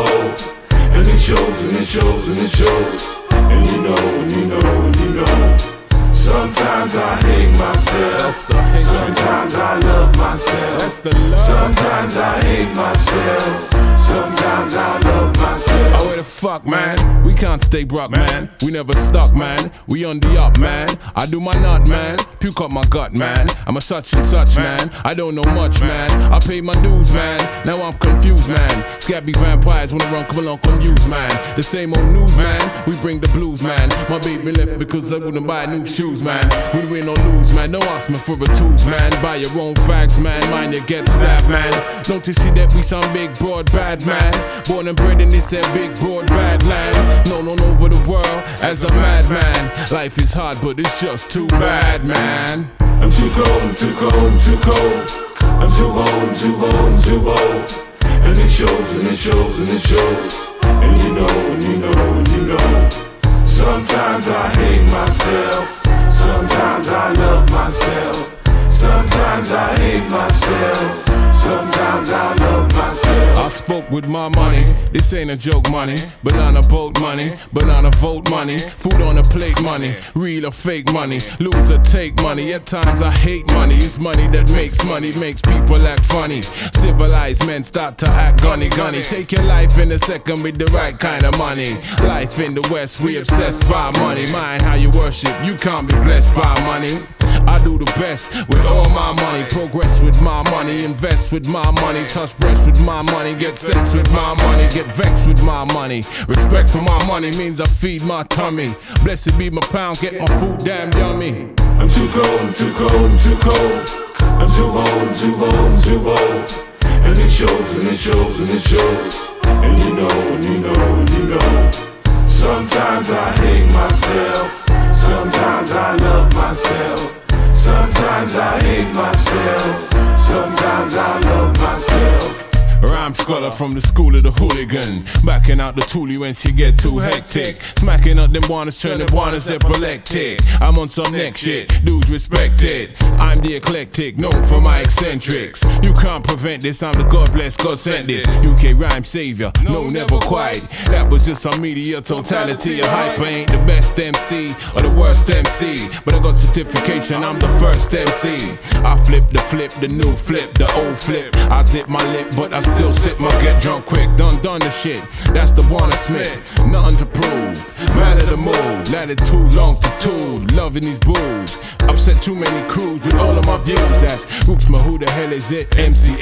old. And it shows, and it shows, and it shows. And you know, and you know, and you know. Sometimes I hate myself. Sometimes I love myself. Sometimes I hate myself. Sometimes I love myself. Oh, where the fuck, man? We can't stay broke, man. We never stuck, man. We on the up, man. I do my nut, man. Puke up my gut, man. I'm a such and such, man. I don't know much, man. I pay my dues, man. Now I'm confused, man. Scabby vampires wanna run, come along, come use, man. The same old news, man. We bring the blues, man. My baby left because I wouldn't buy new shoes, man. We win or lose, man. Don't ask me for the tools, man. Buy your own fags, man. Mind you get stabbed, man. Don't you see that we some big, broad, bad man? Born and bred in this big, broad, bad land. Known all over the world as a madman. Life is hard, but it's just too bad, man. I'm too cold, I'm too cold, I'm too cold. I'm too old, I'm too old, I'm too old. And it shows, and it shows, and it shows. And you know, and you know, and you know. Sometimes I hate myself. Sometimes I love myself. Sometimes I hate myself. Sometimes I love myself. I spoke with my money. This ain't a joke money. Banana boat money. Banana vote money. Food on a plate money. Real or fake money. Lose or take money. At times I hate money. It's money that makes money. Makes people act funny. Civilized men start to act gunny. Take your life in a second with the right kind of money. Life in the West, we obsessed by money. Mind how you worship. You can't be blessed by money. I do the best with all my money. Progress with my money. Invest with my money. Touch breasts with my money. Get sex with my money. Get vexed with my money. Respect for my money means I feed my tummy. Blessed be my pound. Get my food damn yummy. I'm too cold, I'm too cold, I'm too cold. I'm too old, I'm too old, I'm too old. And it shows, and it shows, and it shows. And you know, and you know, and you know. Sometimes I hate myself. Sometimes I love myself. Sometimes I hate myself. Sometimes I love myself. Rhyme scholar from the school of the hooligan. Backing out the toolie when she get too hectic. Smacking up them wannas, turn the wannas epileptic. I'm on some next shit, dudes respect it. I'm the eclectic, known for my eccentrics. You can't prevent this, I'm the God bless, God sent this. UK rhyme savior, no never quite. That was just some media totality. A hyper ain't the best MC or the worst MC. But I got certification, I'm the first MC. I flip, the new flip, the old flip. I zip my lip, but I still sip my get drunk quick. Done the shit, that's the Warner Smith. Nothing to prove, mad at the move. Latitude, longitude, loving these booze. Upset too many crews with all of my views. That's Roots, my who the hell is it? MC.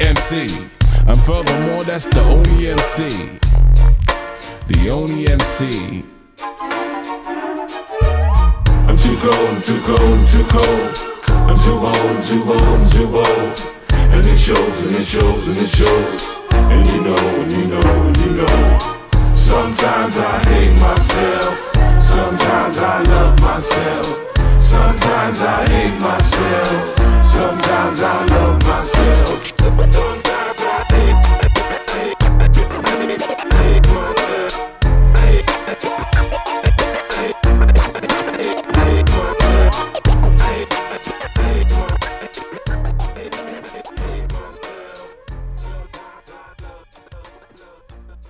And furthermore, that's the only MC. The only MC. I'm too cold, I'm too cold, I'm too cold. I'm too old, I'm too old, I'm too old. And it shows, and it shows, and it shows. And you know, and you know, and